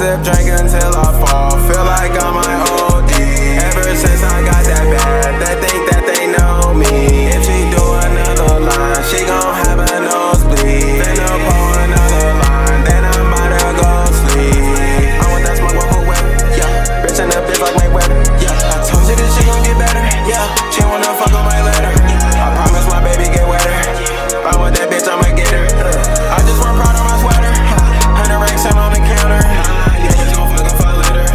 sip drink until I fall, feel like I'm my OD. Ever since I got that bad, they think that they know me. If she do another line, she gon' have a nosebleed. Finna pour another line, then I'm about to go sleep. I want that smoke with her whip, yeah. Bitch in the bitch like Mayweather, yeah. I told you this shit gon' get better, yeah. She wanna fuck on my letter, I promise my baby get wetter. If I want that bitch, I'ma get her. I just want proud of my sweater, 100 racks on the counter. Yeah, you gon' fuck up for later.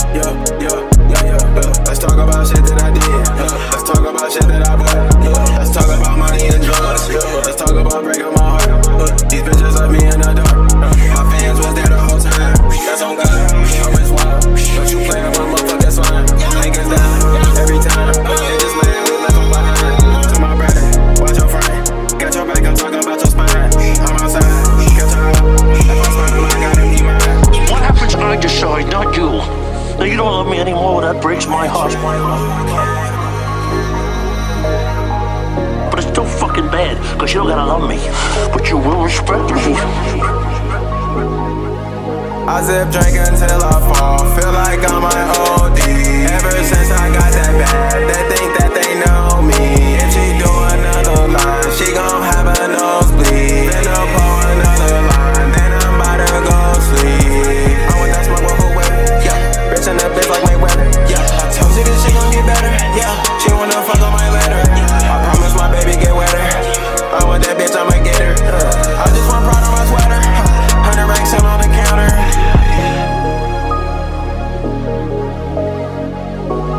Let's talk about shit that I did. Let's talk about shit that I bought. Let's talk about money and drugs. Let's talk about breaking my heart. These bitches left me in the dark. My fans was there the whole time. That's on God. I'm as wild. But you playing with motherfuckers slime. Niggas down every time. They just land, we left them behind. To my brother, watch your frame. Got your back, I'm talking about your spine. I'm outside, catch her out. If I'm smiling, I gotta be mine. What happens when I decide, not you? Now you don't love me anymore, that breaks my heart. But it's still fucking bad, cause you don't gotta love me. But you will respect me. I sip drink until I fall, feel like I'm my OD. Ever since I got that bad, they think that they know me. If she do another line, she gon' have a nosebleed. Finna pour another line, then I'm about to go sleep. I want that smoke with her whip, yeah. Bitch in the bitch like Mayweather, yeah. I told you this shit gon' get better, yeah. She wanna fuck on my letter, I promise my baby get wetter. I want that bitch, I'ma get her. I just want proud of my sweater, 100 racks on the counter.